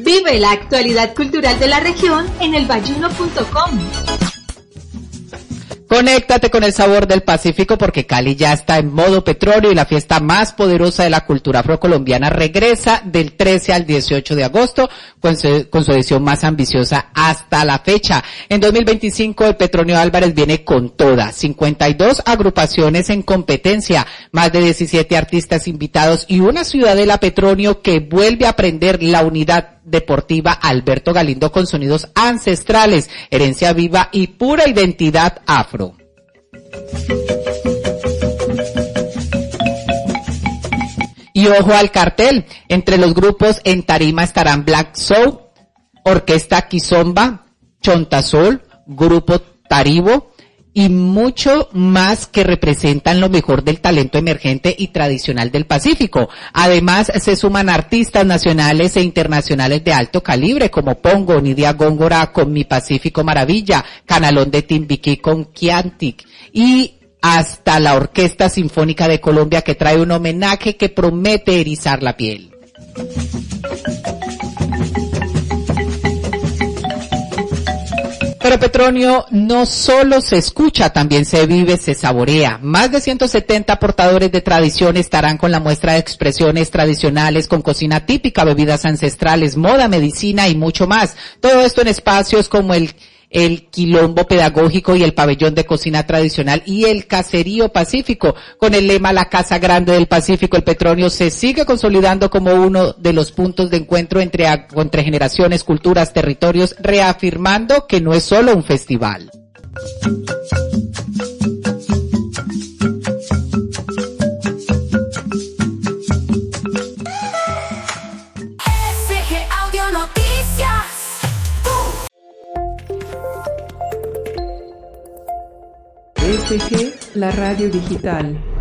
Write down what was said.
Vive la actualidad cultural de la región en elbayuno.com. Conéctate con el sabor del Pacífico porque Cali ya está en modo petróleo y la fiesta más poderosa de la cultura afrocolombiana regresa del 13 al 18 de agosto con su edición más ambiciosa hasta la fecha. En 2025 el Petronio Álvarez viene con toda, 52 agrupaciones en competencia, más de 17 artistas invitados y una ciudadela Petronio que vuelve a aprender la unidad deportiva Alberto Galindo con sonidos ancestrales, herencia viva y pura identidad afro. Y ojo al cartel, entre los grupos en tarima estarán Black Soul, Orquesta Kizomba, Chontazol, Grupo Taribo y mucho más que representan lo mejor del talento emergente y tradicional del Pacífico. Además, se suman artistas nacionales e internacionales de alto calibre como Pongo, Nidia Góngora con Mi Pacífico Maravilla, Canalón de Timbiquí con Chiantic y hasta la Orquesta Sinfónica de Colombia que trae un homenaje que promete erizar la piel. Pero Petronio no solo se escucha, también se vive, se saborea. Más de 170 portadores de tradición estarán con la muestra de expresiones tradicionales, con cocina típica, bebidas ancestrales, moda, medicina y mucho más. Todo esto en espacios como el Quilombo Pedagógico y el Pabellón de Cocina Tradicional y el Caserío Pacífico. Con el lema La Casa Grande del Pacífico, el Petronio se sigue consolidando como uno de los puntos de encuentro entre generaciones, culturas, territorios, reafirmando que no es solo un festival. SG, la radio digital.